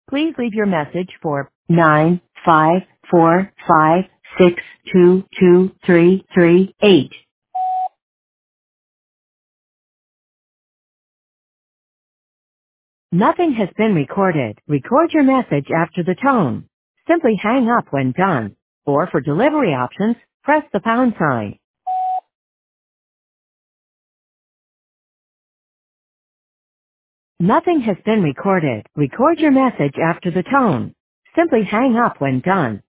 Please leave your message for 95456222338. Nothing has been recorded. Record your message after the tone. Simply hang up when done. Or for delivery options, press the pound sign. Nothing has been recorded. Record your message after the tone. Simply hang up when done.